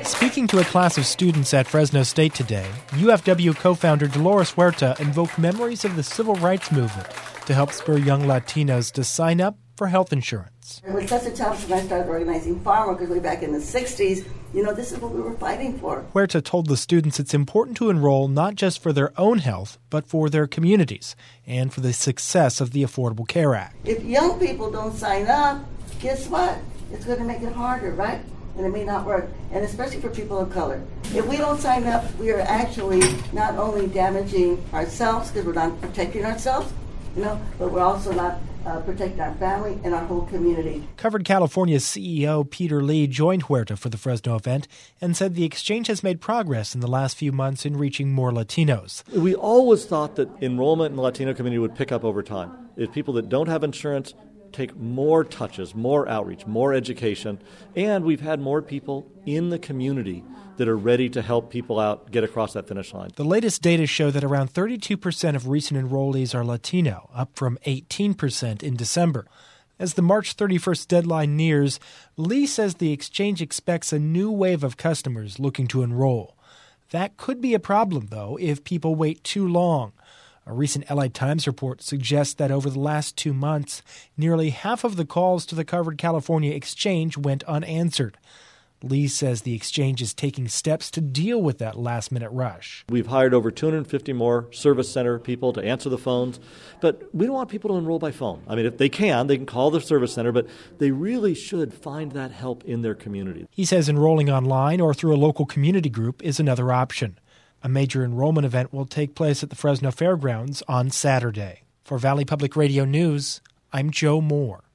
Speaking to a class of students at Fresno State today, UFW co-founder Dolores Huerta invoked memories of the civil rights movement to help spur young Latinos to sign up for health insurance. It was such a challenge when I started organizing farm workers way back in the 60s. This is what we were fighting for. Huerta told the students it's important to enroll not just for their own health, but for their communities and for the success of the Affordable Care Act. If young people don't sign up, guess what? It's going to make it harder, right? And it may not work, and especially for people of color. If we don't sign up, we are actually not only damaging ourselves because we're not protecting ourselves, but we're also not protecting our family and our whole community. Covered California's CEO Peter Lee joined Huerta for the Fresno event and said the exchange has made progress in the last few months in reaching more Latinos. We always thought that enrollment in the Latino community would pick up over time. If people that don't have insurance take more touches, more outreach, more education, and we've had more people in the community that are ready to help people out get across that finish line. The latest data show that around 32% of recent enrollees are Latino, up from 18% in December. As the March 31st deadline nears, Lee says the exchange expects a new wave of customers looking to enroll. That could be a problem, though, if people wait too long. A recent LA Times report suggests that over the last 2 months, nearly half of the calls to the Covered California exchange went unanswered. Lee says the exchange is taking steps to deal with that last-minute rush. We've hired over 250 more service center people to answer the phones, but we don't want people to enroll by phone. I mean, if they can call the service center, but they really should find that help in their community. He says enrolling online or through a local community group is another option. A major enrollment event will take place at the Fresno Fairgrounds on Saturday. For Valley Public Radio News, I'm Joe Moore.